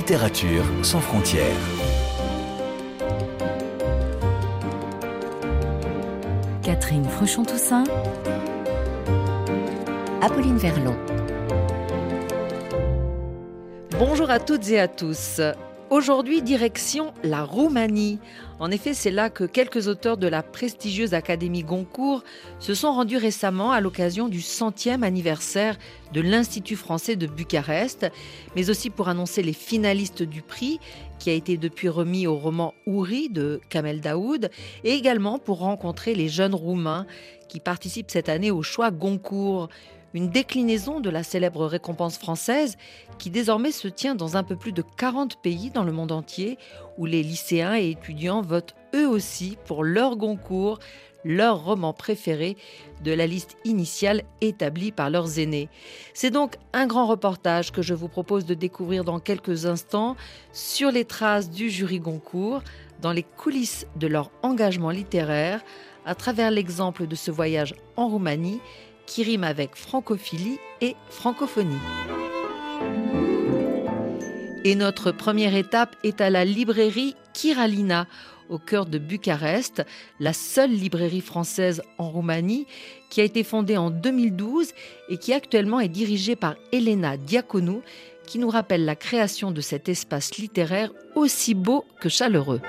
Littérature sans frontières. Catherine Fruchon-Toussaint, Apolline Verlon. Bonjour à toutes et à tous. Aujourd'hui, direction la Roumanie. En effet, c'est là que quelques auteurs de la prestigieuse Académie Goncourt se sont rendus récemment à l'occasion du 100e anniversaire de l'Institut français de Bucarest, mais aussi pour annoncer les finalistes du prix, qui a été depuis remis au roman Ouri de Kamel Daoud, et également pour rencontrer les jeunes Roumains qui participent cette année au choix Goncourt, une déclinaison de la célèbre récompense française qui désormais se tient dans un peu plus de 40 pays dans le monde entier, où les lycéens et étudiants votent eux aussi pour leur Goncourt, leur roman préféré de la liste initiale établie par leurs aînés. C'est donc un grand reportage que je vous propose de découvrir dans quelques instants sur les traces du jury Goncourt, dans les coulisses de leur engagement littéraire, à travers l'exemple de ce voyage en Roumanie qui rime avec francophilie et francophonie. Et notre première étape est à la librairie Kiralina, au cœur de Bucarest, la seule librairie française en Roumanie, qui a été fondée en 2012 et qui actuellement est dirigée par Elena Diaconou, qui nous rappelle la création de cet espace littéraire aussi beau que chaleureux.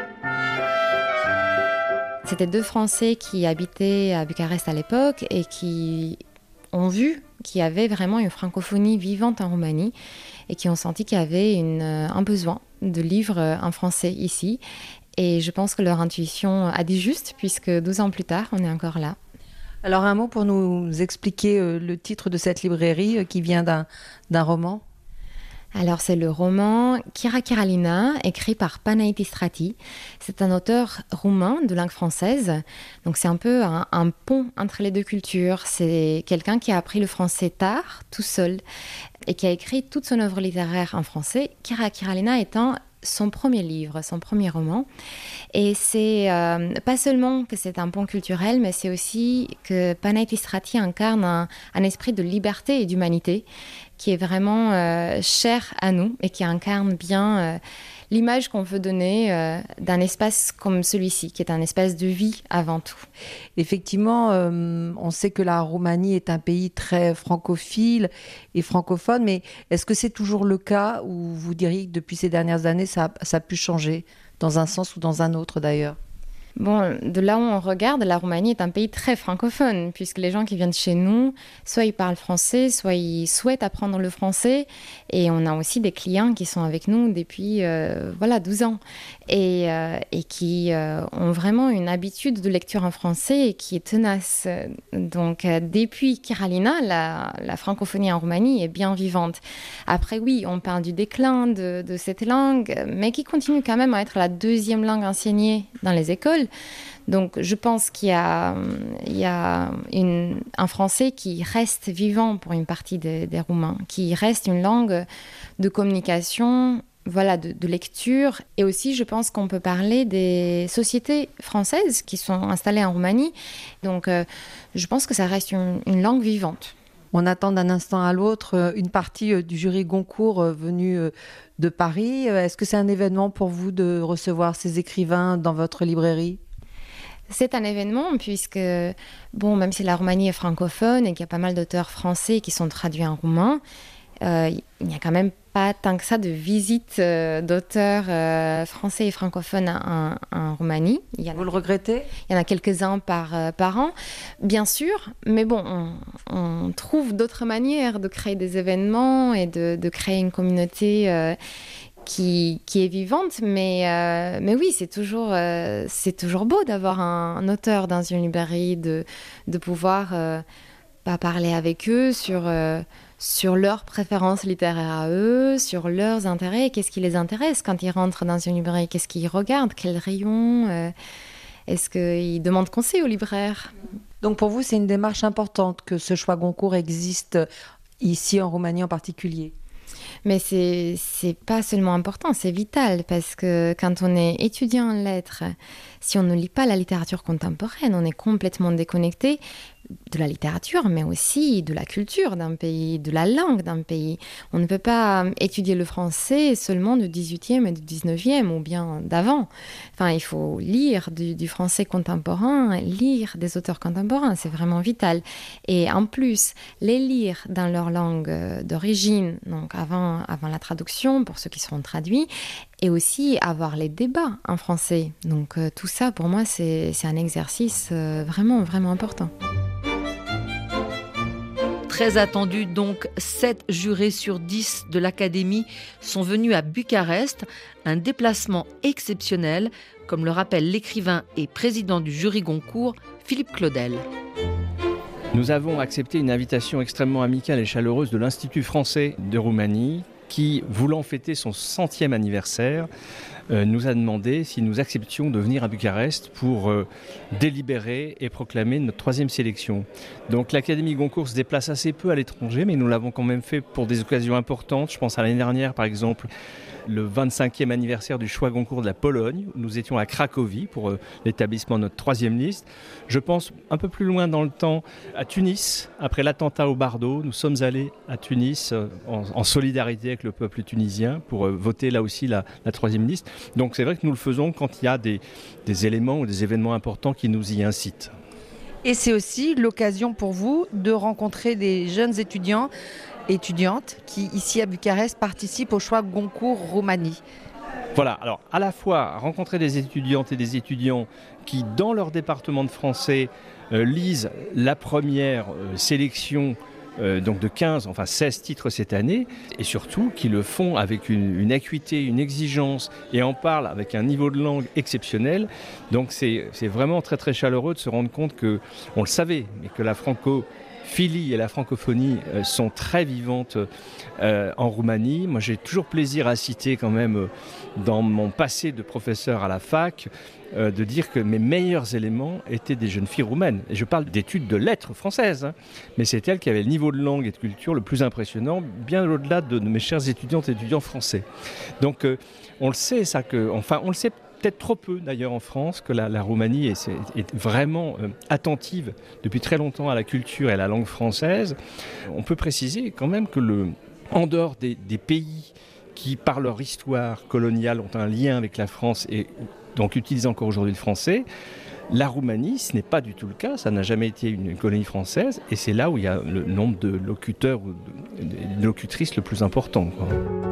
C'était deux Français qui habitaient à Bucarest à l'époque et qui ont vu qu'il y avait vraiment une francophonie vivante en Roumanie et qui ont senti qu'il y avait un besoin de livres en français ici. Et je pense que leur intuition a dit juste, puisque 12 ans plus tard, on est encore là. Alors un mot pour nous expliquer le titre de cette librairie qui vient d'un roman. Alors c'est le roman Kira Kiralina, écrit par Panaïtis Strati. C'est un auteur roumain de langue française, donc c'est un peu un pont entre les deux cultures. C'est quelqu'un qui a appris le français tard, tout seul, et qui a écrit toute son œuvre littéraire en français, Kira Kiralina étant son premier livre, son premier roman. Et c'est pas seulement que c'est un pont culturel, mais c'est aussi que Panaïtis Strati incarne un esprit de liberté et d'humanité qui est vraiment cher à nous et qui incarne bien l'image qu'on veut donner d'un espace comme celui-ci, qui est un espace de vie avant tout. Effectivement, on sait que la Roumanie est un pays très francophile et francophone, mais est-ce que c'est toujours le cas ou vous diriez que depuis ces dernières années, ça a pu changer dans un sens ou dans un autre d'ailleurs ? Bon, de là où on regarde, la Roumanie est un pays très francophone, puisque les gens qui viennent chez nous, soit ils parlent français, soit ils souhaitent apprendre le français. Et on a aussi des clients qui sont avec nous depuis 12 ans et qui ont vraiment une habitude de lecture en français et qui est tenace. Donc, depuis Kiralina, la francophonie en Roumanie est bien vivante. Après, oui, on parle du déclin de cette langue, mais qui continue quand même à être la deuxième langue enseignée dans les écoles. Donc, je pense qu'il y a un français qui reste vivant pour une partie des Roumains, qui reste une langue de communication, de lecture. Et aussi, je pense qu'on peut parler des sociétés françaises qui sont installées en Roumanie. Donc, je pense que ça reste une langue vivante. On attend d'un instant à l'autre une partie du jury Goncourt venu de Paris. Est-ce que c'est un événement pour vous de recevoir ces écrivains dans votre librairie ? C'est un événement puisque, même si la Roumanie est francophone et qu'il y a pas mal d'auteurs français qui sont traduits en roumain, il n'y a quand même pas tant que ça de visites d'auteurs français et francophones en Roumanie. Vous le regrettez ? Il y en a quelques-uns par an, bien sûr, mais on trouve d'autres manières de créer des événements et de créer une communauté qui est vivante, mais oui, c'est toujours beau d'avoir un auteur dans une librairie, de pouvoir parler avec eux sur leurs préférences littéraires à eux, sur leurs intérêts, qu'est-ce qui les intéresse quand ils rentrent dans une librairie, qu'est-ce qu'ils regardent, quel rayon, est-ce qu'ils demandent conseil au libraire. Donc pour vous, c'est une démarche importante que ce choix Goncourt existe ici en Roumanie en particulier ? Mais c'est pas seulement important, c'est vital, parce que quand on est étudiant en lettres, si on ne lit pas la littérature contemporaine, on est complètement déconnecté, de la littérature, mais aussi de la culture d'un pays, de la langue d'un pays. On ne peut pas étudier le français seulement du 18e et du 19e ou bien d'avant. Enfin, il faut lire du français contemporain, lire des auteurs contemporains, c'est vraiment vital. Et en plus, les lire dans leur langue d'origine, donc avant la traduction, pour ceux qui seront traduits, et aussi avoir les débats en français. Donc tout ça, pour moi, c'est un exercice vraiment, vraiment important. Très attendu donc, 7 jurés sur 10 de l'Académie sont venus à Bucarest, un déplacement exceptionnel, comme le rappelle l'écrivain et président du jury Goncourt, Philippe Claudel. Nous avons accepté une invitation extrêmement amicale et chaleureuse de l'Institut français de Roumanie qui, voulant fêter son 100e anniversaire, nous a demandé si nous acceptions de venir à Bucarest pour délibérer et proclamer notre 3e sélection. Donc l'Académie Goncourt se déplace assez peu à l'étranger, mais nous l'avons quand même fait pour des occasions importantes. Je pense à l'année dernière, par exemple, le 25e anniversaire du choix Goncourt de la Pologne. Nous étions à Cracovie pour l'établissement de notre 3e liste. Je pense un peu plus loin dans le temps à Tunis. Après l'attentat au Bardo, nous sommes allés à Tunis en solidarité avec le peuple tunisien pour voter là aussi la 3e liste. Donc c'est vrai que nous le faisons quand il y a des éléments ou des événements importants qui nous y incitent. Et c'est aussi l'occasion pour vous de rencontrer des jeunes étudiants et étudiantes qui, ici à Bucarest, participent au choix Goncourt Roumanie. Voilà, alors à la fois rencontrer des étudiantes et des étudiants qui, dans leur département de français, lisent la première sélection donc de 16 titres cette année, et surtout qui le font avec une acuité, une exigence, et en parlent avec un niveau de langue exceptionnel. Donc c'est vraiment très très chaleureux de se rendre compte que, on le savait, mais que la francophilie et la francophonie sont très vivantes en Roumanie. Moi j'ai toujours plaisir à citer quand même dans mon passé de professeur à la fac, de dire que mes meilleurs éléments étaient des jeunes filles roumaines. Et je parle d'études de lettres françaises, mais c'est elles qui avaient le niveau de langue et de culture le plus impressionnant, bien au-delà de mes chers étudiantes et étudiants français. Donc on le sait, on le sait peut-être trop peu d'ailleurs en France, que la Roumanie est vraiment attentive depuis très longtemps à la culture et à la langue française. On peut préciser quand même que en dehors des pays qui, par leur histoire coloniale, ont un lien avec la France et donc utilisent encore aujourd'hui le français, la Roumanie, ce n'est pas du tout le cas, ça n'a jamais été une colonie française, et c'est là où il y a le nombre de locuteurs ou de locutrices le plus important, quoi.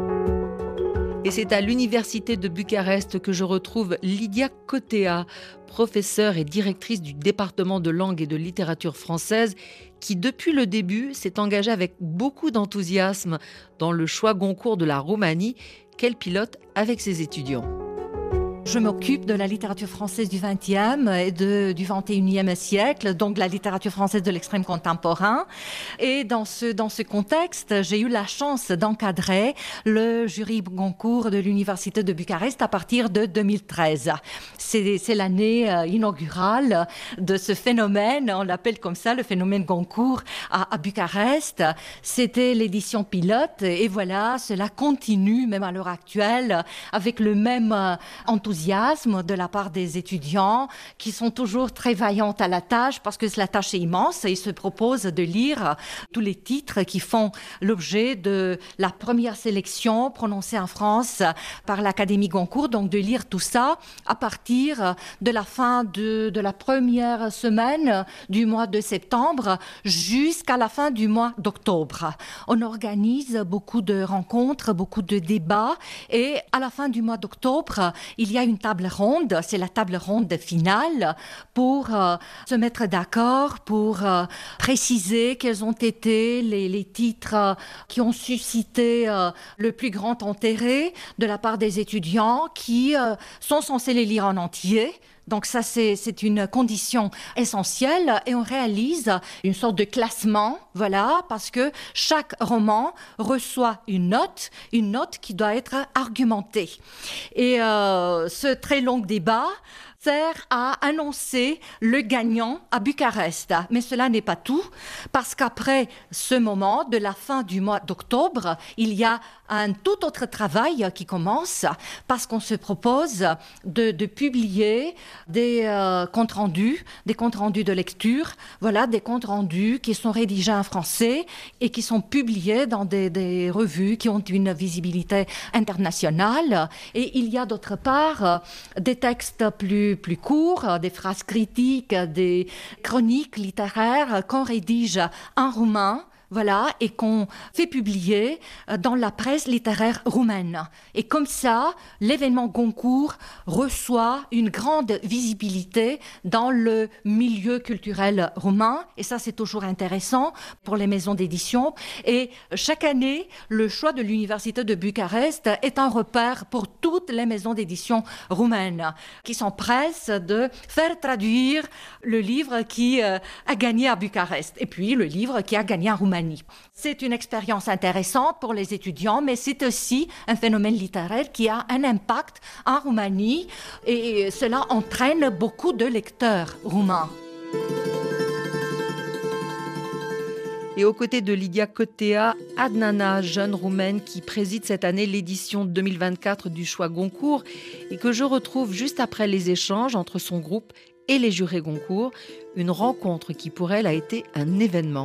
Et c'est à l'université de Bucarest que je retrouve Lydia Cotea, professeure et directrice du département de langue et de littérature française, qui depuis le début s'est engagée avec beaucoup d'enthousiasme dans le choix Goncourt de la Roumanie qu'elle pilote avec ses étudiants. Je m'occupe de la littérature française du XXe et du XXIe siècle, donc la littérature française de l'extrême contemporain. Et dans ce contexte, j'ai eu la chance d'encadrer le jury Goncourt de l'Université de Bucarest à partir de 2013. C'est l'année inaugurale de ce phénomène, on l'appelle comme ça, le phénomène Goncourt à Bucarest. C'était l'édition pilote et voilà, cela continue même à l'heure actuelle avec le même enthousiasme de la part des étudiants qui sont toujours très vaillants à la tâche parce que la tâche est immense et ils se proposent de lire tous les titres qui font l'objet de la première sélection prononcée en France par l'Académie Goncourt, donc de lire tout ça à partir de la fin de la première semaine du mois de septembre jusqu'à la fin du mois d'octobre. On organise beaucoup de rencontres, beaucoup de débats et à la fin du mois d'octobre, il y a une table ronde, c'est la table ronde finale pour se mettre d'accord, pour préciser quels ont été les titres qui ont suscité le plus grand intérêt de la part des étudiants qui sont censés les lire en entier. Donc ça, c'est une condition essentielle et on réalise une sorte de classement, voilà, parce que chaque roman reçoit une note qui doit être argumentée. Et ce très long débat sert à annoncer le gagnant à Bucarest. Mais cela n'est pas tout, parce qu'après ce moment, de la fin du mois d'octobre, il y a un tout autre travail qui commence, parce qu'on se propose de publier des comptes rendus de lecture, voilà, des comptes rendus qui sont rédigés en français et qui sont publiés dans des revues qui ont une visibilité internationale. Et il y a d'autre part des textes plus courts, des phrases critiques, des chroniques littéraires qu'on rédige en roumain, voilà, et qu'on fait publier dans la presse littéraire roumaine. Et comme ça, l'événement Goncourt reçoit une grande visibilité dans le milieu culturel roumain. Et ça, c'est toujours intéressant pour les maisons d'édition. Et chaque année, le choix de l'Université de Bucarest est un repère pour toutes les maisons d'édition roumaines qui s'empressent de faire traduire le livre qui a gagné à Bucarest et puis le livre qui a gagné en Roumanie. C'est une expérience intéressante pour les étudiants, mais c'est aussi un phénomène littéraire qui a un impact en Roumanie et cela entraîne beaucoup de lecteurs roumains. Et aux côtés de Lydia Cotea, Adnana, jeune roumaine qui préside cette année l'édition 2024 du choix Goncourt et que je retrouve juste après les échanges entre son groupe et les jurés Goncourt, une rencontre qui pour elle a été un événement.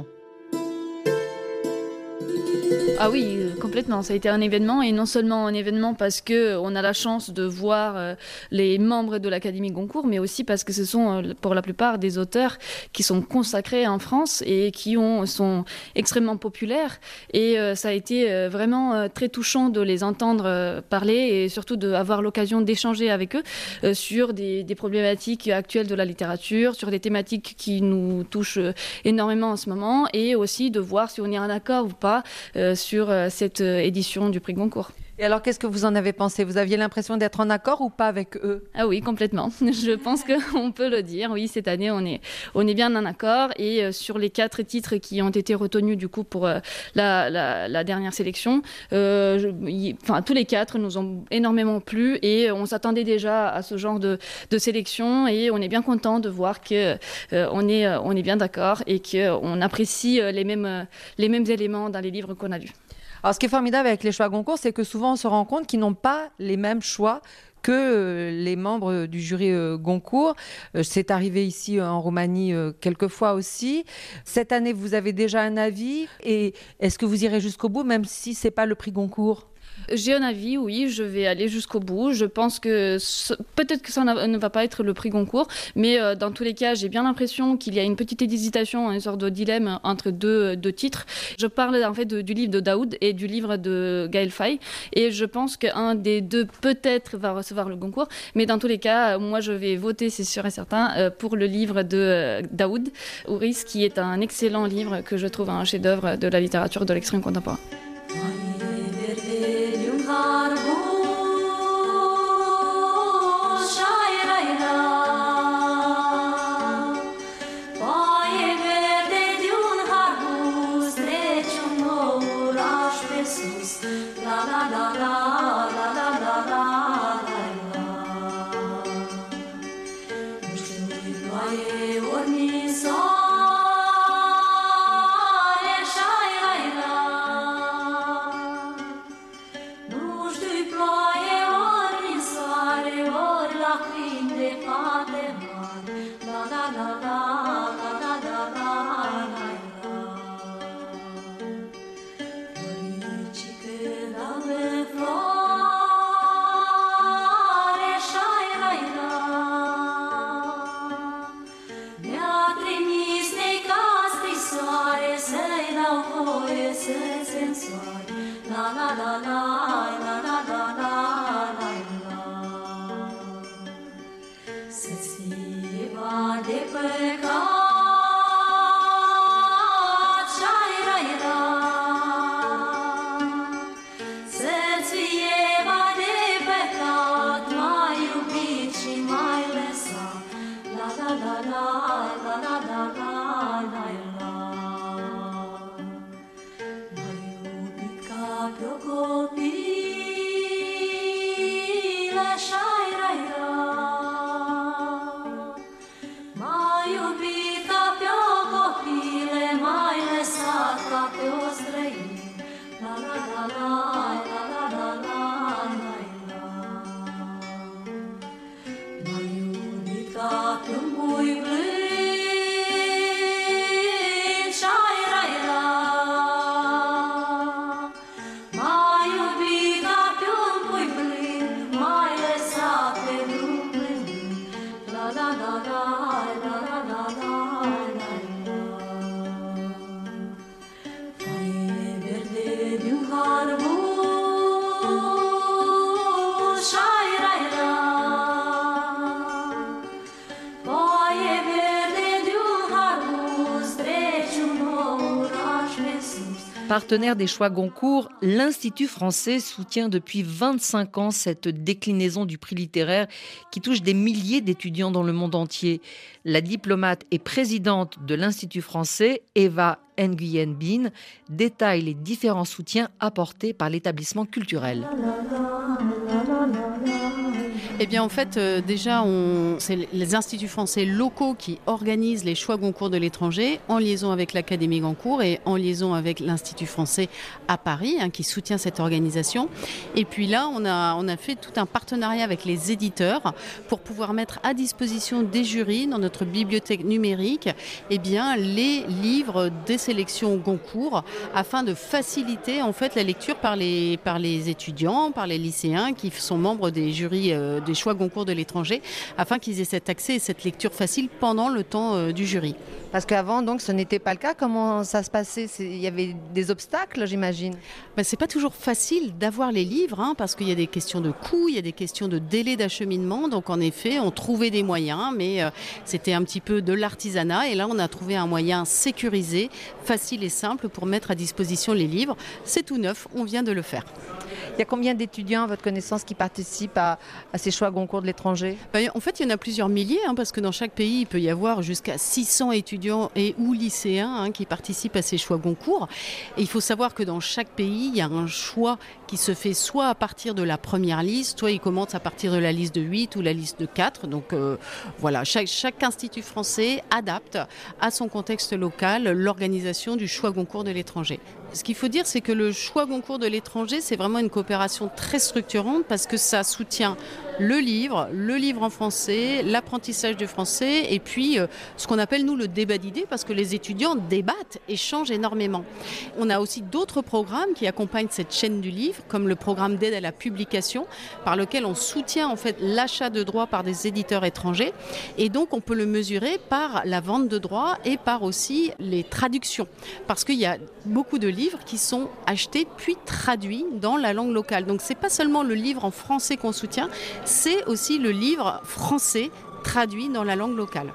Ah oui, complètement. Ça a été un événement et non seulement un événement parce qu'on a la chance de voir les membres de l'Académie Goncourt, mais aussi parce que ce sont pour la plupart des auteurs qui sont consacrés en France et qui sont extrêmement populaires. Et ça a été vraiment très touchant de les entendre parler et surtout d'avoir l'occasion d'échanger avec eux sur des problématiques actuelles de la littérature, sur des thématiques qui nous touchent énormément en ce moment et aussi de voir si on est en accord ou pas sur cette édition du prix Goncourt. Et alors, qu'est-ce que vous en avez pensé ? Vous aviez l'impression d'être en accord ou pas avec eux ? Ah oui, complètement. Je pense qu'on peut le dire. Oui, cette année, on est bien en accord. Et sur les 4 titres qui ont été retenus du coup pour la dernière sélection, tous les 4 nous ont énormément plu et on s'attendait déjà à ce genre de sélection. Et on est bien content de voir qu'on est bien d'accord et qu'on apprécie les mêmes éléments dans les livres qu'on a lus. Alors, ce qui est formidable avec les choix Goncourt, c'est que souvent on se rend compte qu'ils n'ont pas les mêmes choix que les membres du jury Goncourt. C'est arrivé ici en Roumanie quelques fois aussi. Cette année, vous avez déjà un avis et est-ce que vous irez jusqu'au bout, même si ce n'est pas le prix Goncourt ? J'ai un avis, oui, je vais aller jusqu'au bout. Je pense que peut-être que ça ne va pas être le prix Goncourt, mais dans tous les cas, j'ai bien l'impression qu'il y a une petite hésitation, une sorte de dilemme entre deux titres. Je parle en fait du livre de Daoud et du livre de Gaël Faye, et je pense qu'un des deux peut-être va recevoir le Goncourt, mais dans tous les cas, moi je vais voter, c'est sûr et certain, pour le livre de Daoud Ouris, qui est un excellent livre que je trouve un chef-d'œuvre de la littérature de l'extrême contemporain. Partenaire des choix Goncourt, l'Institut français soutient depuis 25 ans cette déclinaison du prix littéraire qui touche des milliers d'étudiants dans le monde entier. La diplomate et présidente de l'Institut français, Eva Nguyen Bin, détaille les différents soutiens apportés par l'établissement culturel. Eh bien, en fait, déjà, c'est les instituts français locaux qui organisent les choix Goncourt de l'étranger en liaison avec l'Académie Goncourt et en liaison avec l'Institut français à Paris, qui soutient cette organisation. Et puis là, on a fait tout un partenariat avec les éditeurs pour pouvoir mettre à disposition des jurys dans notre bibliothèque numérique les livres des sélections Goncourt afin de faciliter en fait la lecture par les étudiants, par les lycéens qui sont membres des jurys des choix Goncourt de l'étranger, afin qu'ils aient cet accès et cette lecture facile pendant le temps du jury. Parce qu'avant, donc, ce n'était pas le cas. Comment ça se passait ? Il y avait des obstacles, j'imagine. C'est pas toujours facile d'avoir les livres, parce qu'il y a des questions de coût, il y a des questions de délai d'acheminement. Donc, en effet, on trouvait des moyens, mais c'était un petit peu de l'artisanat. Et là, on a trouvé un moyen sécurisé, facile et simple pour mettre à disposition les livres. C'est tout neuf, on vient de le faire. Il y a combien d'étudiants, à votre connaissance, qui participent à ces choix Goncourt de l'étranger ? En fait, il y en a plusieurs milliers, parce que dans chaque pays, il peut y avoir jusqu'à 600 étudiants et ou lycéens qui participent à ces choix Goncourt. Et il faut savoir que dans chaque pays, il y a un choix qui se fait soit à partir de la première liste, soit il commence à partir de la liste de 8 ou la liste de 4. Donc voilà, chaque institut français adapte à son contexte local l'organisation du choix Goncourt de l'étranger. Ce qu'il faut dire, c'est que le choix Goncourt de l'étranger, c'est vraiment une coopération très structurante parce que ça soutient le livre en français, l'apprentissage du français et puis ce qu'on appelle nous le débat d'idées parce que les étudiants débattent, échangent énormément. On a aussi d'autres programmes qui accompagnent cette chaîne du livre comme le programme d'aide à la publication par lequel on soutient en fait l'achat de droits par des éditeurs étrangers et donc on peut le mesurer par la vente de droits et par aussi les traductions parce qu'il y a beaucoup de livres qui sont achetés puis traduits dans la langue locale. Donc c'est pas seulement le livre en français qu'on soutient, c'est aussi le livre français traduit dans la langue locale.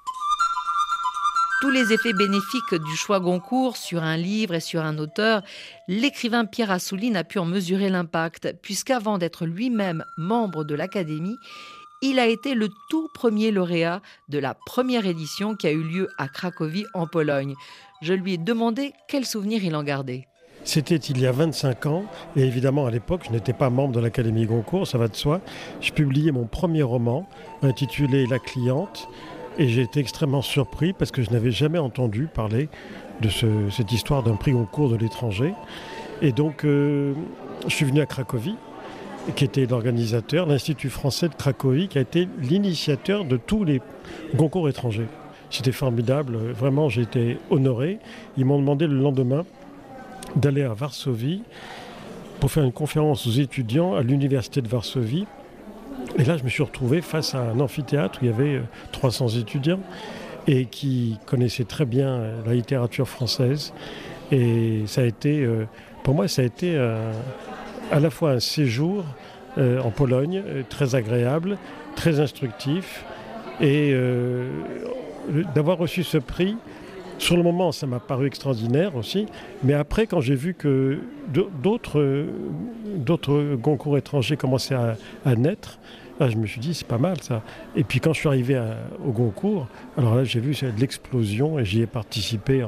Tous les effets bénéfiques du choix Goncourt sur un livre et sur un auteur, l'écrivain Pierre Assouline a pu en mesurer l'impact, puisqu'avant d'être lui-même membre de l'Académie, il a été le tout premier lauréat de la première édition qui a eu lieu à Cracovie en Pologne. Je lui ai demandé quel souvenir il en gardait. C'était il y a 25 ans, et évidemment à l'époque je n'étais pas membre de l'Académie Goncourt, ça va de soi. Je publiais mon premier roman intitulé La cliente, et j'ai été extrêmement surpris parce que je n'avais jamais entendu parler de cette histoire d'un prix Goncourt de l'étranger. Et donc je suis venu à Cracovie, qui était l'organisateur, l'Institut français de Cracovie, qui a été l'initiateur de tous les Goncourt étrangers. C'était formidable, vraiment j'ai été honoré. Ils m'ont demandé le lendemain d'aller à Varsovie pour faire une conférence aux étudiants à l'université de Varsovie. Et là, je me suis retrouvé face à un amphithéâtre où il y avait 300 étudiants et qui connaissaient très bien la littérature française. Et ça a été, pour moi, ça a été à la fois un séjour en Pologne très agréable, très instructif. Et d'avoir reçu ce prix, sur le moment, ça m'a paru extraordinaire aussi. Mais après, quand j'ai vu que d'autres Goncourt étrangers commençaient à naître, là, je me suis dit, c'est pas mal ça. Et puis quand je suis arrivé au Goncourt, alors là, j'ai vu l'explosion et j'y ai participé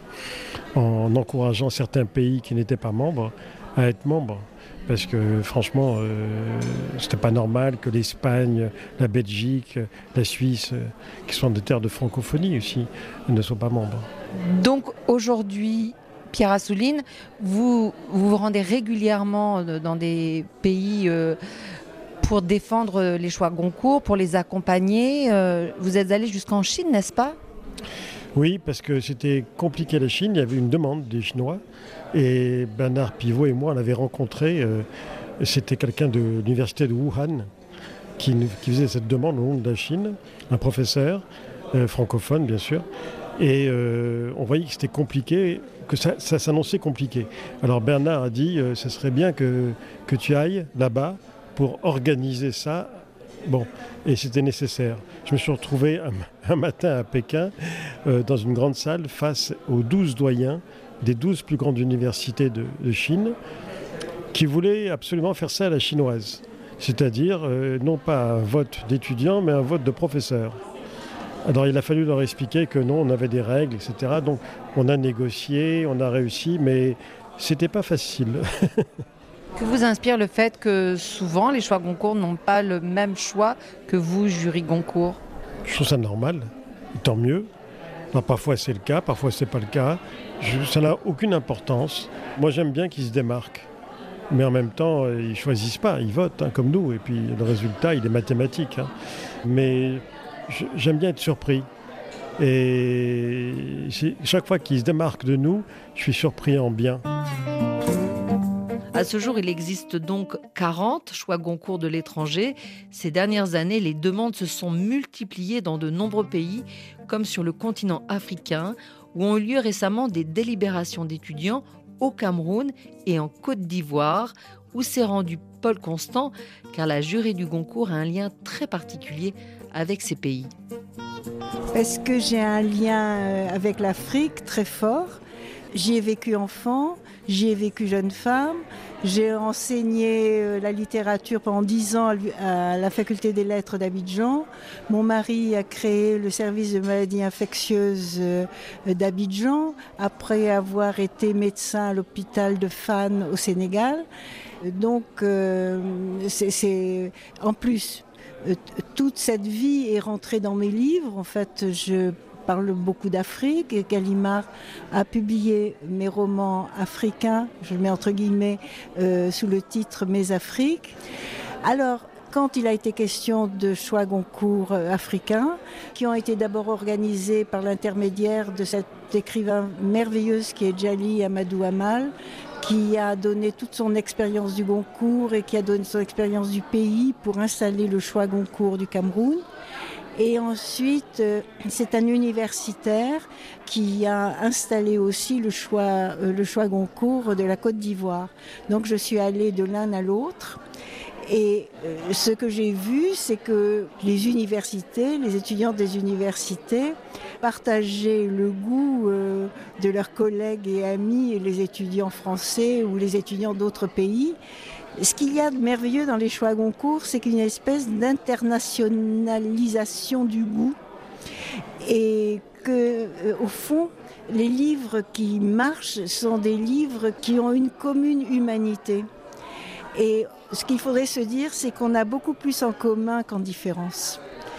en encourageant certains pays qui n'étaient pas membres à être membres. Parce que franchement, c'était pas normal que l'Espagne, la Belgique, la Suisse, qui sont des terres de francophonie aussi, ne soient pas membres. Donc aujourd'hui, Pierre Assouline, vous vous rendez régulièrement dans des pays pour défendre les choix Goncourt, pour les accompagner. Vous êtes allé jusqu'en Chine, n'est-ce pas ? Oui, parce que c'était compliqué la Chine, il y avait une demande des Chinois. Et Bernard Pivot et moi, on l'avait rencontré, c'était quelqu'un de l'université de Wuhan qui faisait cette demande au nom de la Chine, un professeur francophone bien sûr. Et on voyait que c'était compliqué, que ça s'annonçait compliqué. Alors Bernard a dit, ce serait bien que tu ailles là-bas pour organiser ça. Bon, et c'était nécessaire. Je me suis retrouvé un matin à Pékin, dans une grande salle, face aux 12 doyens des 12 plus grandes universités de Chine qui voulaient absolument faire ça à la chinoise. C'est-à-dire, non pas un vote d'étudiants, mais un vote de professeurs. Alors il a fallu leur expliquer que non, on avait des règles, etc. Donc on a négocié, on a réussi, mais c'était pas facile. Que vous inspire le fait que souvent les choix Goncourt n'ont pas le même choix que vous, jury Goncourt? Je trouve ça normal, tant mieux. Alors, parfois c'est le cas, parfois c'est pas le cas. Ça n'a aucune importance. Moi j'aime bien qu'ils se démarquent. Mais en même temps, ils ne choisissent pas, ils votent comme nous. Et puis le résultat, il est mathématique. Mais j'aime bien être surpris. Et chaque fois qu'ils se démarquent de nous, je suis surpris en bien. À ce jour, il existe donc 40 choix Goncourt de l'étranger. Ces dernières années, les demandes se sont multipliées dans de nombreux pays, comme sur le continent africain, où ont eu lieu récemment des délibérations d'étudiants au Cameroun et en Côte d'Ivoire, où s'est rendu Paul Constant, car la jury du Goncourt a un lien très particulier avec ces pays. Parce que j'ai un lien avec l'Afrique très fort. J'y ai vécu enfant, j'y ai vécu jeune femme. J'ai enseigné la littérature pendant 10 ans à la faculté des lettres d'Abidjan. Mon mari a créé le service de maladies infectieuses d'Abidjan, après avoir été médecin à l'hôpital de Fann au Sénégal. Donc, c'est en plus, toute cette vie est rentrée dans mes livres. En fait, je parle beaucoup d'Afrique et Gallimard a publié mes romans africains, je le mets entre guillemets, sous le titre Mes Afriques. Alors, quand il a été question de choix Goncourt africains, qui ont été d'abord organisés par l'intermédiaire de cette écrivain merveilleuse qui est Djali Amadou Amal, qui a donné toute son expérience du Goncourt et qui a donné son expérience du pays pour installer le choix Goncourt du Cameroun. Et ensuite, c'est un universitaire qui a installé aussi le choix Goncourt de la Côte d'Ivoire. Donc je suis allée de l'un à l'autre. Et ce que j'ai vu, c'est que les universités, les étudiants des universités partageaient le goût de leurs collègues et amis, et les étudiants français ou les étudiants d'autres pays. Ce qu'il y a de merveilleux dans les choix Goncourt, c'est qu'il y a une espèce d'internationalisation du goût et que, au fond, les livres qui marchent sont des livres qui ont une commune humanité. Et ce qu'il faudrait se dire, c'est qu'on a beaucoup plus en commun qu'en différence.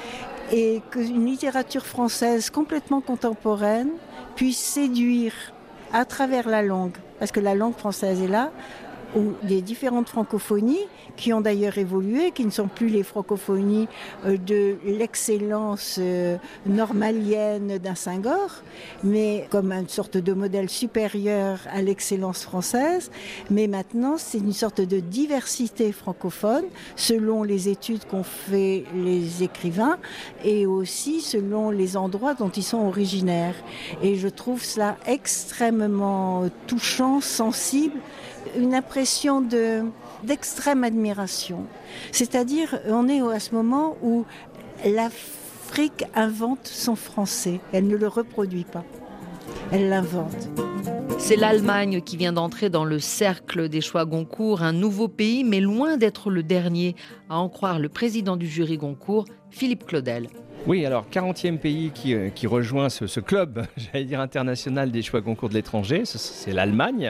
Et qu'une littérature française complètement contemporaine puisse séduire à travers la langue, parce que la langue française est là, ou des différentes francophonies qui ont d'ailleurs évolué, qui ne sont plus les francophonies de l'excellence normalienne d'un Senghor, mais comme une sorte de modèle supérieur à l'excellence française. Mais maintenant, c'est une sorte de diversité francophone selon les études qu'ont fait les écrivains et aussi selon les endroits dont ils sont originaires. Et je trouve cela extrêmement touchant, sensible, une impression d'extrême admiration. C'est-à-dire, on est à ce moment où l'Afrique invente son français. Elle ne le reproduit pas. Elle l'invente. C'est l'Allemagne qui vient d'entrer dans le cercle des choix Goncourt, un nouveau pays, mais loin d'être le dernier, à en croire le président du jury Goncourt, Philippe Claudel. Oui, alors 40e pays qui rejoint ce club, j'allais dire international des choix Goncourt de l'étranger, c'est l'Allemagne,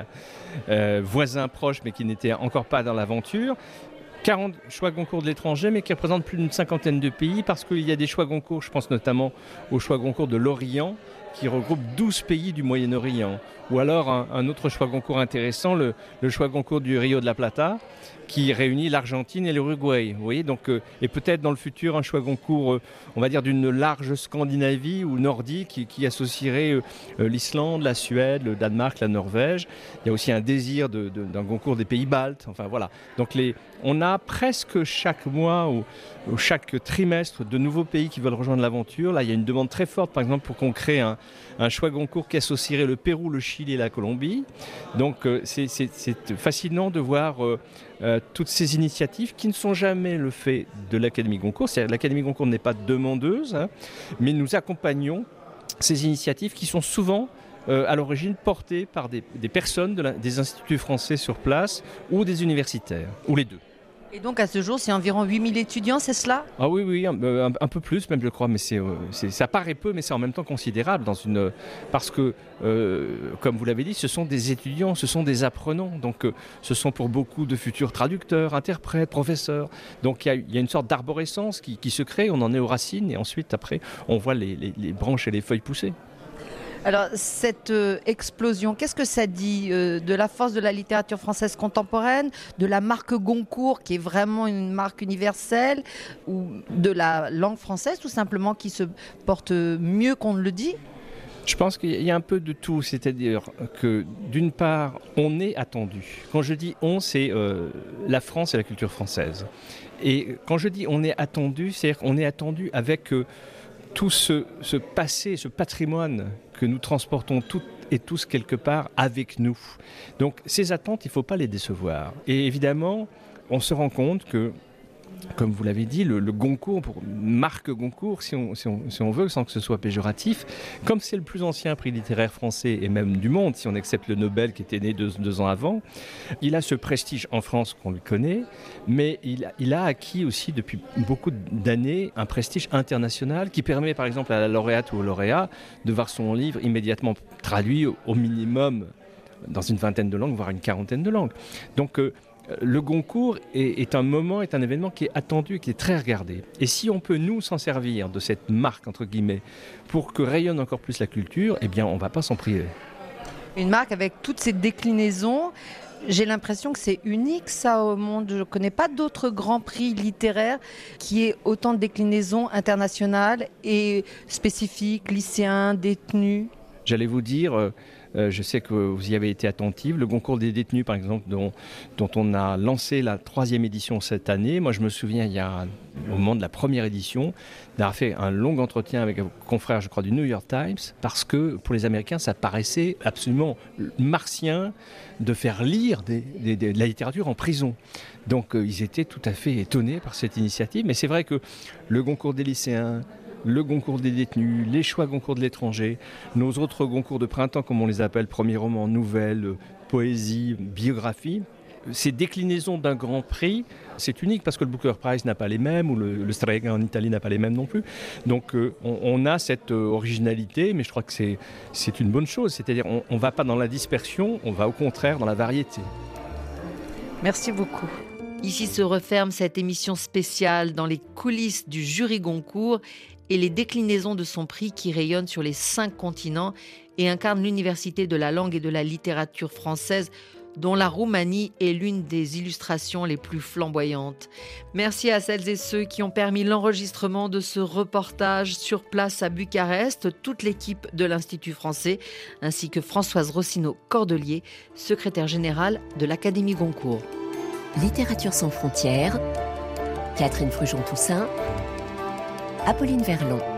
voisin proche mais qui n'était encore pas dans l'aventure. 40 choix Goncourt de l'étranger, mais qui représentent plus d'une cinquantaine de pays, parce qu'il y a des choix Goncourt, je pense notamment au choix Goncourt de l'Orient, qui regroupe 12 pays du Moyen-Orient. Ou alors un autre choix Goncourt intéressant, le choix Goncourt du Rio de la Plata, qui réunit l'Argentine et l'Uruguay. Vous voyez, donc, et peut-être dans le futur un choix Goncourt, on va dire d'une large Scandinavie ou nordique, qui associerait l'Islande, la Suède, le Danemark, la Norvège. Il y a aussi un désir d'un Goncourt des pays baltes. Enfin voilà. Donc on a presque chaque mois ou chaque trimestre de nouveaux pays qui veulent rejoindre l'aventure. Là, il y a une demande très forte, par exemple, pour qu'on crée un choix Goncourt qui associerait le Pérou, le Chili et la Colombie. Donc c'est fascinant de voir toutes ces initiatives qui ne sont jamais le fait de l'Académie Goncourt. C'est-à-dire l'Académie Goncourt n'est pas demandeuse, mais nous accompagnons ces initiatives qui sont souvent à l'origine portés par des personnes des instituts français sur place ou des universitaires, ou les deux. Et donc à ce jour, c'est environ 8000 étudiants, c'est cela ? Ah oui, un peu plus même je crois, mais ça paraît peu, mais c'est en même temps considérable parce que, comme vous l'avez dit, ce sont des étudiants, ce sont des apprenants, donc ce sont pour beaucoup de futurs traducteurs, interprètes, professeurs. Donc il y a une sorte d'arborescence qui se crée, on en est aux racines, et ensuite après on voit les branches et les feuilles pousser. Alors cette explosion, qu'est-ce que ça dit de la force de la littérature française contemporaine, de la marque Goncourt qui est vraiment une marque universelle, ou de la langue française tout simplement qui se porte mieux qu'on ne le dit ? Je pense qu'il y a un peu de tout, c'est-à-dire que d'une part, on est attendu. Quand je dis on, c'est la France et la culture française. Et quand je dis on est attendu, c'est-à-dire qu'on est attendu avec tout ce passé, ce patrimoine que nous transportons toutes et tous quelque part avec nous. Donc ces attentes, il ne faut pas les décevoir. Et évidemment, on se rend compte que, comme vous l'avez dit, le Goncourt, marque Goncourt, si on veut, sans que ce soit péjoratif, comme c'est le plus ancien prix littéraire français et même du monde, si on accepte le Nobel qui était né deux ans avant, il a ce prestige en France qu'on lui connaît, mais il a acquis aussi depuis beaucoup d'années un prestige international qui permet par exemple à la lauréate ou au lauréat de voir son livre immédiatement traduit au minimum dans une vingtaine de langues, voire une quarantaine de langues. Donc le Goncourt est un événement qui est attendu, qui est très regardé. Et si on peut nous s'en servir de cette marque, entre guillemets, pour que rayonne encore plus la culture, eh bien on ne va pas s'en priver. Une marque avec toutes ces déclinaisons, j'ai l'impression que c'est unique ça au monde. Je ne connais pas d'autres grands prix littéraires qui aient autant de déclinaisons internationales et spécifiques, lycéens, détenus. J'allais vous dire... je sais que vous y avez été attentive. Le Goncourt des détenus, par exemple, dont on a lancé la 3e édition cette année. Moi, je me souviens, au moment de la première édition, d'avoir fait un long entretien avec un confrère, je crois, du New York Times, parce que pour les Américains, ça paraissait absolument martien de faire lire de la littérature en prison. Donc, ils étaient tout à fait étonnés par cette initiative. Mais c'est vrai que le Goncourt des lycéens, le Goncourt des détenus, les choix Goncourt de l'étranger, nos autres Goncours de printemps, comme on les appelle, premiers romans, nouvelles, poésie, biographie, ces déclinaisons d'un grand prix, c'est unique parce que le Booker Prize n'a pas les mêmes, ou le Strega en Italie n'a pas les mêmes non plus. Donc on a cette originalité, mais je crois que c'est une bonne chose. C'est-à-dire on ne va pas dans la dispersion, on va au contraire dans la variété. Merci beaucoup. Ici se referme cette émission spéciale dans les coulisses du jury Goncourt et les déclinaisons de son prix qui rayonnent sur les 5 continents et incarnent l'université de la langue et de la littérature française dont la Roumanie est l'une des illustrations les plus flamboyantes. Merci à celles et ceux qui ont permis l'enregistrement de ce reportage sur place à Bucarest, toute l'équipe de l'Institut français, ainsi que Françoise Rossineau-Cordelier, secrétaire générale de l'Académie Goncourt. Littérature sans frontières, Catherine Fruchon-Toussaint, Apolline Verlon.